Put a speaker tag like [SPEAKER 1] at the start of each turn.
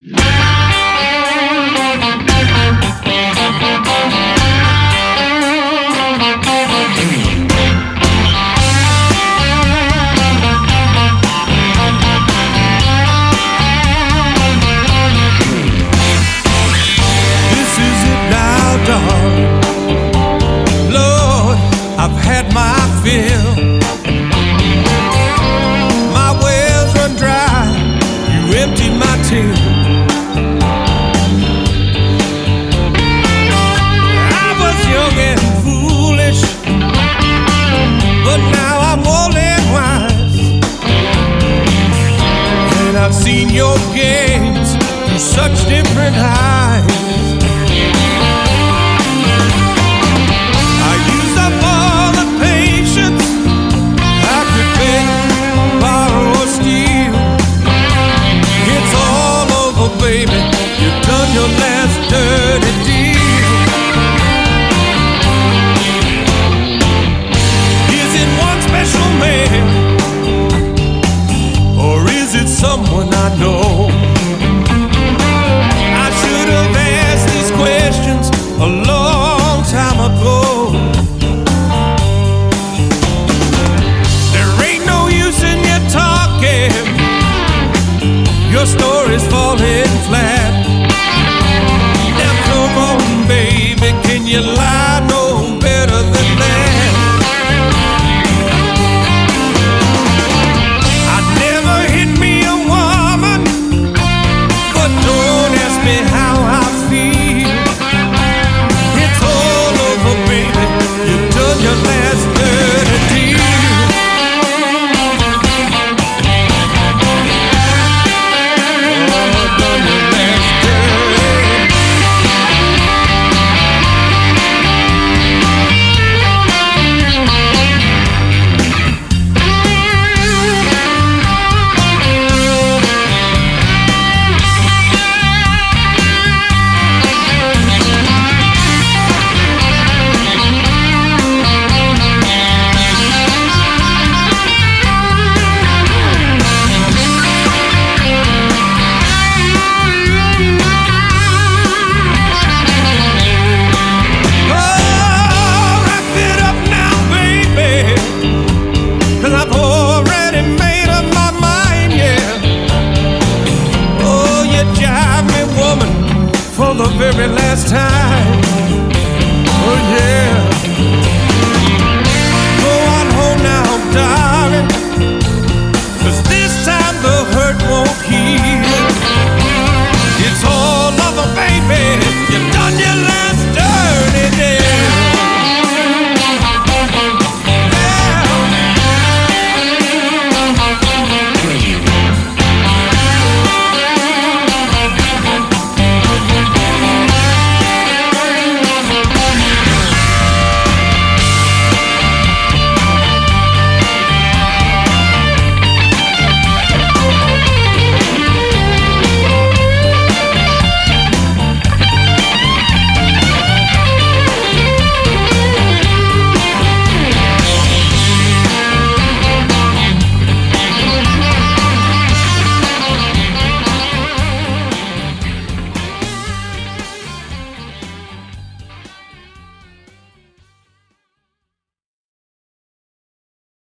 [SPEAKER 1] Lord, I've had my fill. My wells run dry, you emptied my till. I was young and foolish, but now I'm old and wise, and I've seen your games through such different eyes. Baby, you've done your last dirty deal. Is it one special man, or is it someone I know? I should have asked these questions a long time ago. There ain't no use in you talking, your story's falling flat. Now come on, baby, can you lie no better than that? I never hit me a woman, but don't ask me how I feel. It's all over, baby, you've done your last dirty deal. The very last time, oh yeah. Go on home now, darling.